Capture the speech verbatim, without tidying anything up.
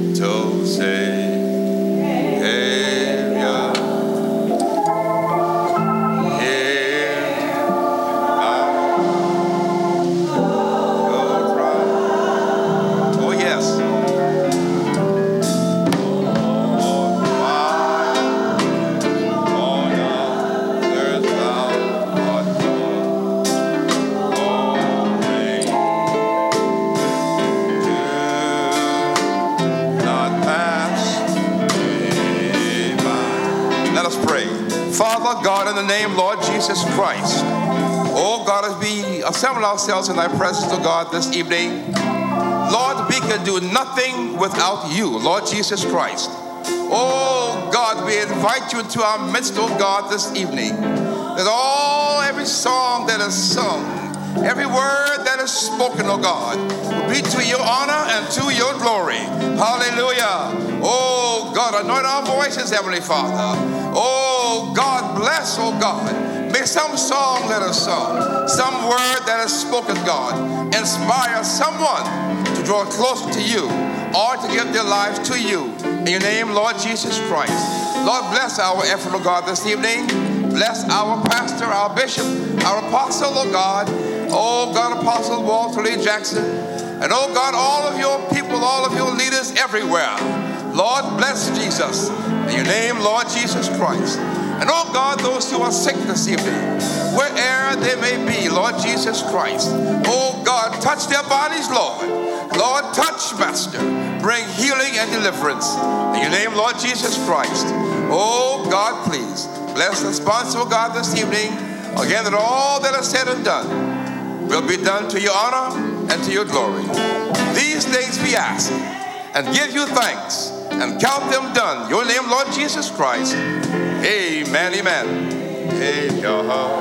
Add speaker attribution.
Speaker 1: to Savior. Father God, in the name, Lord Jesus Christ, oh God, as we assemble ourselves in thy presence, oh God, this evening, Lord, we can do nothing without you, Lord Jesus Christ. Oh God, we invite you into our midst, oh God, this evening, that all, every song that is sung, every word that is spoken, oh God, will be to your honor and to your glory. Hallelujah. Oh God, anoint our voices, Heavenly Father. Oh God, bless, oh God. May some song that is sung, some word that is spoken, God, inspire someone to draw closer to you or to give their lives to you. In your name, Lord Jesus Christ. Lord, bless our effort, oh God, this evening. Bless our pastor, our bishop, our apostle, oh God. Oh God, Apostle Walter Lee Jackson. And oh God, all of your people, all of your leaders everywhere. Lord, bless Jesus. In your name, Lord Jesus Christ. And oh God, those who are sick this evening, wherever they may be, Lord Jesus Christ. Oh God, touch their bodies, Lord. Lord, touch, Master. Bring healing and deliverance. In your name, Lord Jesus Christ. Oh God, please bless the sponsor, oh God, this evening. Again, that all that is said and done will be done to your honor and to your glory. These things we ask and give you thanks and count them done. Your name, Lord Jesus Christ. Amen, amen. Amen.